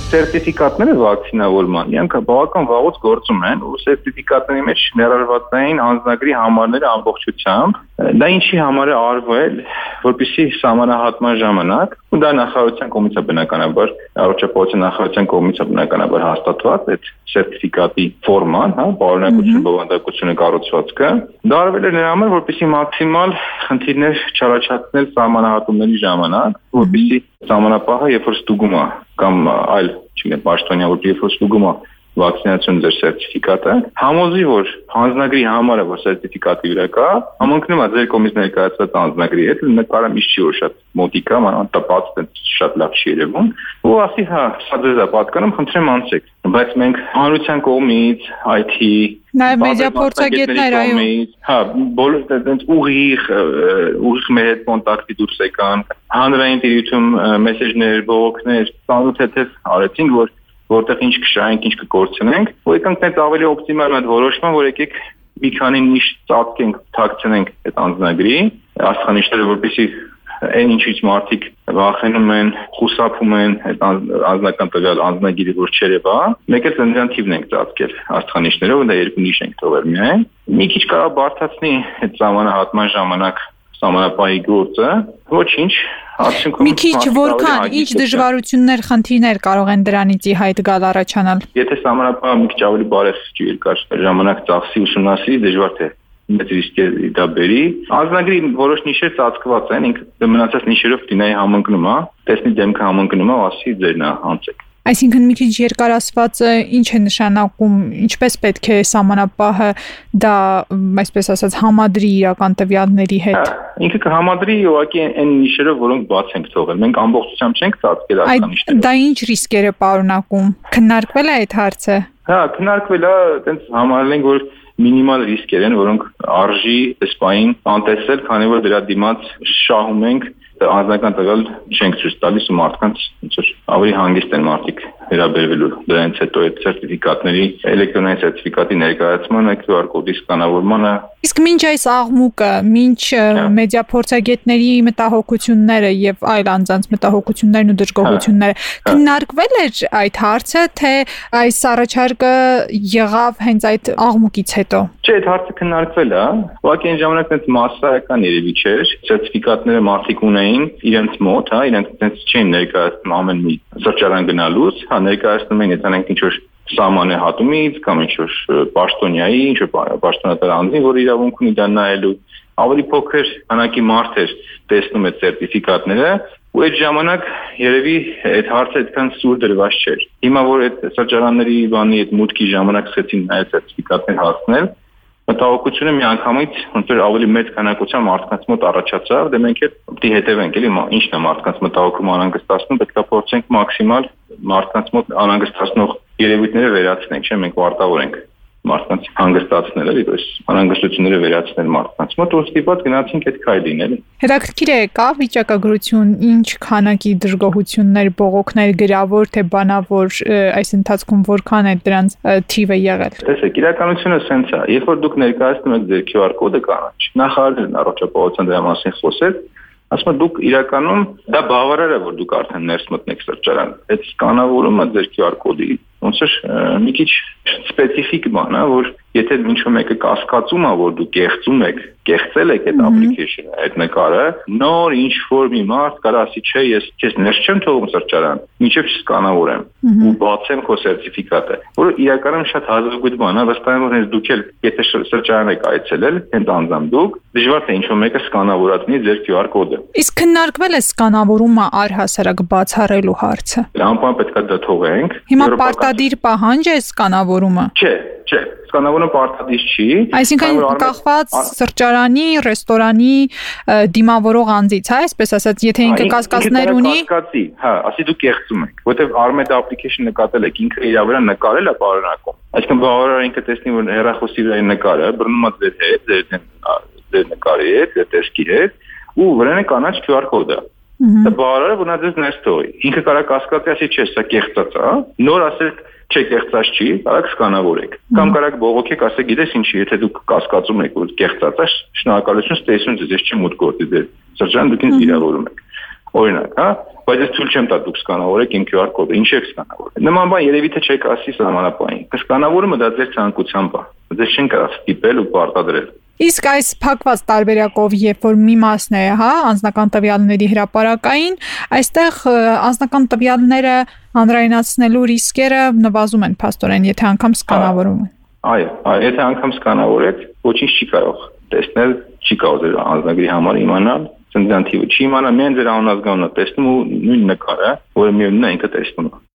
Սերտիֆիկատները վակցինավորման, իրանք բավական վաղուց գործում են ու սերտիֆիկատների մեջ ներառված էին անձնագրի համարները ամբողջությամբ։ Դա ինչի համար է արվել, որպեսզի սահմանահատման ժամանակ, ու դա նախարարության կողմից է բնականաբար, առողջապահության նախարարության կողմից է բնականաբար հաստատված այդ սերտիֆիկատի ֆորման, պարունակություն, բովանդակությունը, կառուցվածքը, դա արվել է նրա համար, որպեսզի մաքսիմալ խնդիրներ չառաջացնել սահմանահատումների ժամանակ, որպեսզի սահմանապահը երբ որ ստուգում է կամ այլ, չգիտեմ, պաշտոնյա, որ երբ որ ստուգում է վակցինացիոն ձեր սերտիֆիկատը, համոզի, որ անձնագրի համարը, որ սերտիֆիկատի վրա կա, համընկնում է ձեր կողմից ներկայացված անձնագրի հետ, նկարը միշտ չի որ շատ մոտիկ է, մանավանդ տպած, շատ լավ չի երևում, ու ասի, հա, սա ձեզ է պատկանում, խնդրեմ անցեք, բայց մենք հանրության կողմից, IT, նաև մեդիափորձագետներ, այո, հա, բոլոր այդպես ուղիղ մեր հետ կոնտակտի դուրս եկան, հանրային տիրույթում մեսեջներ, բողոքներ, ծանոթ արեցինք, որտեղ ինչ կշահենք, ինչ կկորցնենք, ու եկանք մեծ ավելի օպտիմալ այդ որոշման, որ եկեք մի քանի նիշ ծածկենք, թաքցնենք այդ անձնագրի, աստղանիշները, որպեսզի այն ինչից մարդիկ վախենում են, խուսափում են այդ անձնական տվյալ անձնագիրը, որ չերևա, մեկ էլ ծննդյան թիվն ենք ծածկել աստղանիշներով, դա երկու նիշ ենք թողել միայն։ Մի քիչ կարող բարդացնի այդ սահմանահատման ժամանակ սահմանապահի գործը, ոչինչ, արդյունքում մի քիչ որքան, ինչ դժվարություններ, խնդիրներ կարող են դրանից ի հայտ գալ առաջանալ։ Եթե սահմանապահը մի քիչ ավելի բարեխ երկար ժամանակ ծախսի ուսումնասիրի, դժվար թե մեծ ռիսկեր դա բերի։ Անձնագրի որոշ նիշեր ծածկված են, ինքը մնացած նիշերով դինայի համընկնում է, տեսնի դեմքը համընկնում է, ասի ձերն է, անցեք։ Այսինքն մի քիչ երկարասվածը ինչ է նշանակում, ինչպես պետք է սահմանապահը դա, այսպես ասած, համադրի իրական տվյալների հետ։ Ինքը կհամադրի ուղղակի այն նիշերով, որոնք բաց ենք թողել։ Մենք ամբողջությամբ չենք ծածկել աստղանիշները։ Դա ինչ ռիսկեր է պարունակում։ Քննարկվել է այդ հարցը։ Հա, քննարկվել է, այտենց համարել ենք, որ մինիմալ ռիսկեր են, որոնք արժի սպային անտեսել, քանի որ դրա դիմաց շահում ենք անձնական տվյալ չենք ցույց տալիս ու մարդկանց ոնց որ ավելի հանգիստ են մարդիկ վերաբերվելու դրանից հետո այդ սերտիֆիկատների էլեկտրոնային սերտիֆիկատի ներկայացմանը, QR կոդի սկանավորմանը։ Իսկ մինչ այս աղմուկը, մինչ մեդիափորձագետների մտահոգությունները եւ այլ անձանց մտահոգություններն ու դժգոհությունները քննարկվել էր այդ հարցը, թե այս առաջարկը եղավ հենց այդ աղմուկից հետո։ Չէ, այդ հարցը քննարկվել է, ուղղակի այն ժամանակ այնպես մասսայական երևի չէր, սերտիֆիկատները մարդիկ ունեին իրենց մոտ, հա, իրենք այնպես չէին ներկայացնում ամեն մի սրճարան գնալուց, հա, ներկայացնում էին եթե ինչ որ սահմանահատումից կամ ինչ որ պաշտոնյայի, ինչ որ պաշտոնատար անձին, որ իրավունք ունի դա նայելու, ավելի փոքր քանակի մարդ էր տեսնում այդ սերտիֆիկատները, ու այդ ժամանակ երևի այդ հարցը այդքան սուր դրված չէր։ Հիմա որ այդ սրճարանների բանի այդ մուտքի ժամանակ սկսեցին այդ սերտիֆիկատներ հասնել, մտահոգությունը միանգամից ոնց որ ավելի մեծ քանակությամբ մարդկանց մոտ առաջացավ, դե մենք էլ պետք է հետևենք, էլի ինչն է մարդկանց մտահոգում անհանգստացնում, պետք է փորձենք մաքսիմալ մարդկանց մոտ անհանգստացնող երևույթները վերացնենք, չէ՞, մենք պարտավոր ենք մարդկանց հանգստացնել, էլի, այս անհանգստությունները վերացնել մարդկանց մոտ, ու ստիպված գնացինք այդ քայլին, էլի։ Հետաքրքիր է, կա վիճակագրություն, ինչ քանակի դժգոհություններ, բողոքներ գրավոր թե բանավոր այս ընթացքում որքան է դրանց թիվը եղել։ Տեսեք, իրականությունը սենց է, երբ որ դուք ներկայացնում եք ձեր QR կոդը կանաչ, նախարարն առողջապահության դրա մասին խոսեց, ասում դուք իրականում դա բավարար է, որ դուք արդեն ներս մտնեք սրճարան։ Այդ սկանավորումը ձեր QR կոդի ոնց որ մի քիչ սպეციფიկ բան է, որ եթե ինչ-որ մեկը կասկածում է, որ դու կեղծում եք, կեղծել եք այդ application-ը, այդ նկարը, նոր ինչ-որ մի մարդ կարա ասի, չէ, ես ներս չեմ թողում սրճարան, մինչև չսկանավորեմ ու բացեմ քո սերտիֆիկատը, որը իրականում շատ հազվագյուտ բան է, վստահ եմ, որ հենց դուք էլ եթե սրճարան եք այցելել, հենց անձամբ դուք, դժվար թե ինչ-որ մեկը սկանավորացնի ձեր QR կոդը։ Իսկ քննարկվել է սկանավորումը առհասարակ բացառելու հարցը։ Անպայման պետք է դա թողենք։ Հիմա պարտադիր պահանջ է սկանավորումը։ Չէ, սկանավորումը պարտադիր չի։ Այսինքն կախված սրճարանի, ռեստորանի դիմավորող անձից, հա, այսպես ասած, եթե ինքը կասկածներ ունի, կասկածի, հա, ասի դու կեղծում եք, որտեվ Armed application նկատել եք, ինքը իր վրա նկարել է պարունակում։ Այսինքն բավարար ինքը տեսնի, որ հեռախոսի վրա նկարը բռնում է ձեր հետ, ձեր նկարի հետ, ձեր տեսքի հետ, ու վրան է կանաչ QR կոդը։ Դա բավարար է, որ նա ձեզ ներս թողի։ Ինքը կարող կասկածի ասի, չէ, սա կեղծած է, նոր ասել չէ, կեղծած չի, կարող սկանավորեք։ Կամ կարող բողոքեք, ասեք, գիտես ինչի, եթե դուք կասկածում եք, որ կեղծած է, շնորհակալություն, ստեսություն ձեզ չի մուտք գործի ձեր սրճարան, դուք ինձ վիրավորում եք։ Օրինակ, հա, բայց ես թույլ չեմ տա դուք սկանավորեք իմ QR կոդը, ինչ եք սկանավորել։ Նման բան երևի թե չեք ասի սահմանապահին։ Սկանավորումը դա ձեր ցանկությամբ է։ Ձեզ չեն կարող ստիպել ու պարտադրել։ Իսկ այս փակված տարբերակով, երբ որ մի մասն է, հա, անձնական տվյալների հրապարակային, այստեղ անձնական տվյալները հանրայնացնելու ռիսկերը նվազում են փաստորեն, եթե անգամ սկանավորում են։ Այո, եթե անգամ սկանավորեք, ոչինչ չի կարող տեսնել, չի կարող ձեր անձնագրի համար իմանալ, ծննդյան թիվը չի իմանալ, միայն ձեր անուն ազգանունը տեսնում ու նույն նկարը, որը միևնույն է ինքը տեսնում է։